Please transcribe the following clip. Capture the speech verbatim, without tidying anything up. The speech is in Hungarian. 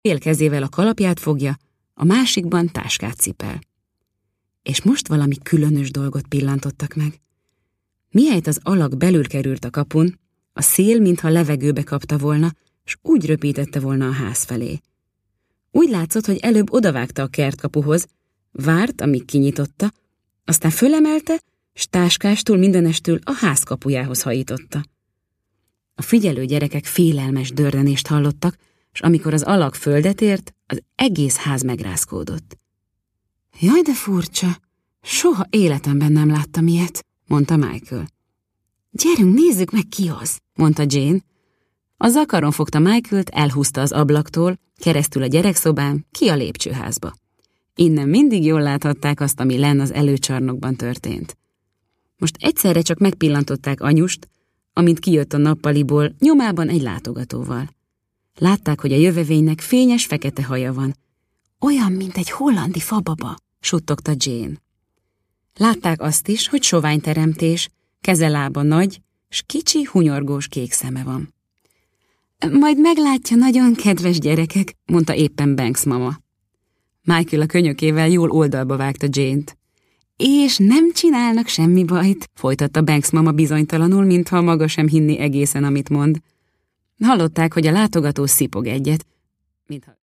fél kezével a kalapját fogja, a másikban táskát cipel. És most valami különös dolgot pillantottak meg. Mihelyt az alak belül került a kapun, a szél mintha levegőbe kapta volna, s úgy röpítette volna a ház felé. Úgy látszott, hogy előbb odavágta a kertkapuhoz, várt, amíg kinyitotta, aztán fölemelte, s táskástól mindenestől a ház kapujához hajította. A figyelő gyerekek félelmes dörrenést hallottak, s amikor az alak földet ért, az egész ház megrázkódott. Jaj, de furcsa! Soha életemben nem láttam ilyet, mondta Michael. Gyerünk, nézzük meg, ki az, mondta Jane. A zakaron fogta Michaelt, elhúzta az ablaktól, keresztül a gyerekszobán, ki a lépcsőházba. Innen mindig jól láthatták azt, ami lenn az előcsarnokban történt. Most egyszerre csak megpillantották anyust, amint kijött a nappaliból, nyomában egy látogatóval. Látták, hogy a jövevénynek fényes fekete haja van. Olyan, mint egy hollandi fababa, suttogta Jane. Látták azt is, hogy sovány teremtés, kezelába nagy, s kicsi, hunyorgós kék szeme van. Majd meglátja, nagyon kedves gyerekek, mondta éppen Banks mama. Michael a könyökével jól oldalba vágta Jane-t. És nem csinálnak semmi bajt, folytatta Banks mama bizonytalanul, mintha maga sem hinni egészen, amit mond. Hallották, hogy a látogató szipog egyet, mintha